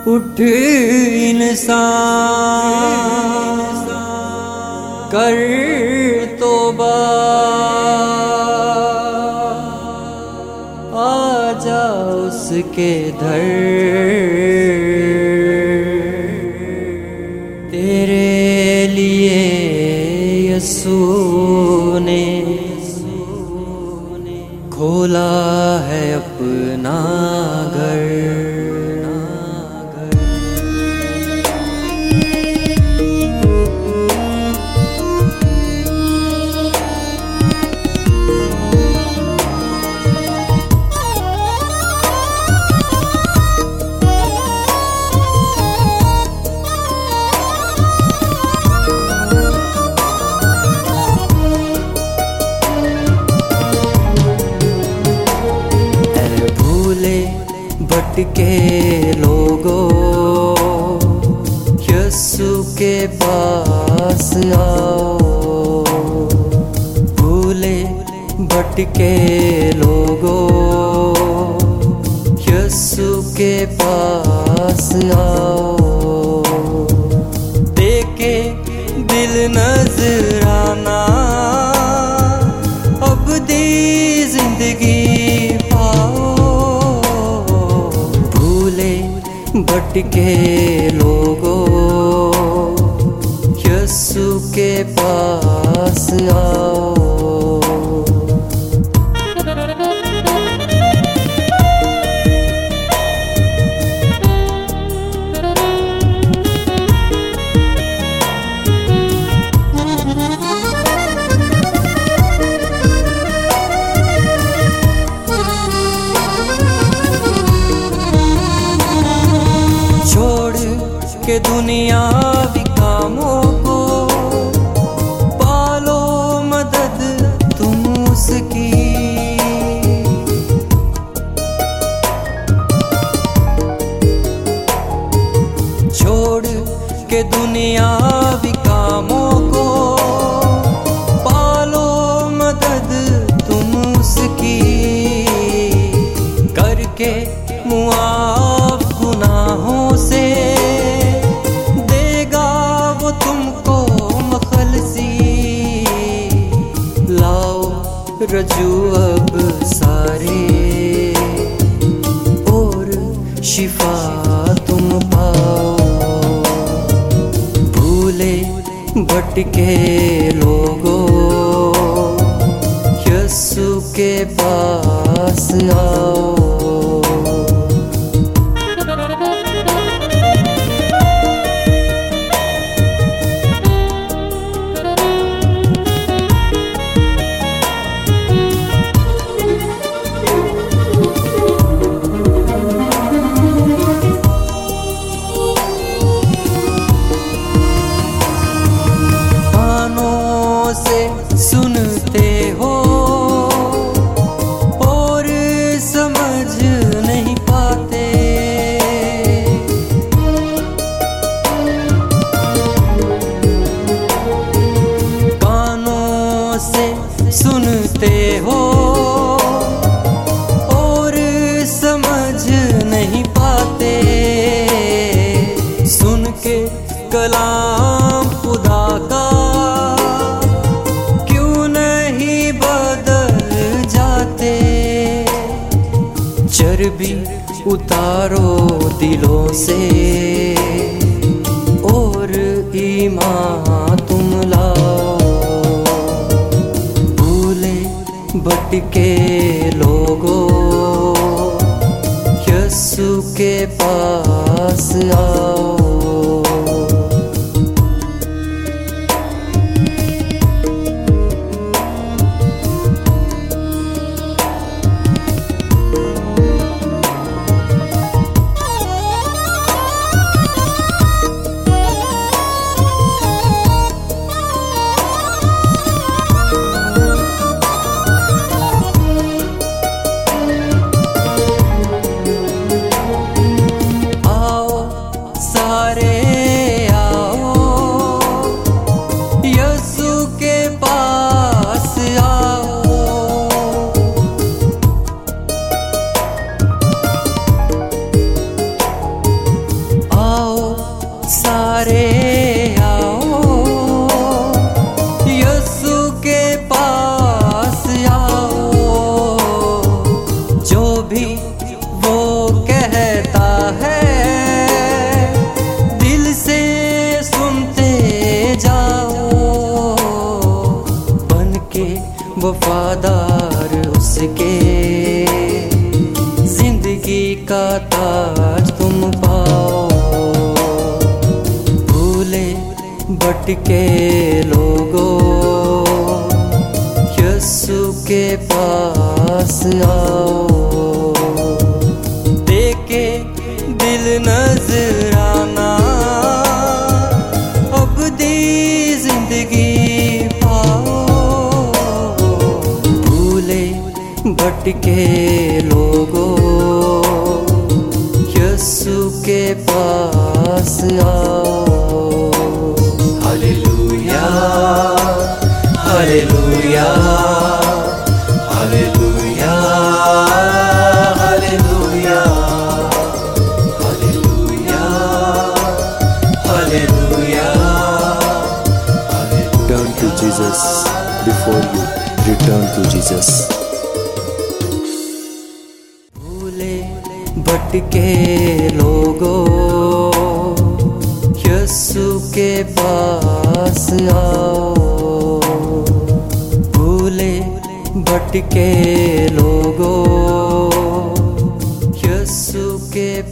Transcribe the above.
उठ इंसान कर तौबा, आजा उसके दर। तेरे लिए यसू ने खोला है अपना घर। भटके लोगों यीशु के पास आओ। भूले भटके लोगों यीशु के पास आओ। देखे दिल नजराना अब दी जिंदगी भटके लोगों यीशु के पास आओ। के दुनियावी कामों को पालो मदद तुम उसकी। छोड़ के दुनियावी कामों को पालो मदद तुम उसकी। करके मुआफ गुनाहों से रजू अब सारे और शिफा तुम पाओ। भूले भटके लोगों यीशु के पास आओ। सुनते हो और समझ नहीं पाते। कानों से सुनते हो और समझ नहीं पाते। सुन के कलाम खुदा का चर्बी उतारो दिलों से और ईमान तुम लाओ। भूले भटके लोगों यीशु के पास आओ। वफादार उसके, जिंदगी का ताज तुम पाओ। भूले भटके लोगों, यीशु के पास आओ। देखे दिल नजराना, अब दी जिंदगी पाओ। भूले भटके लोगों, यीशु के पास आओ। Hallelujah, hallelujah, hallelujah, hallelujah, hallelujah, hallelujah. Turn to Jesus before you return to Jesus. भूले भटके लोगों, यीशु के पास आओ। भूले भटके लोगों, यीशु के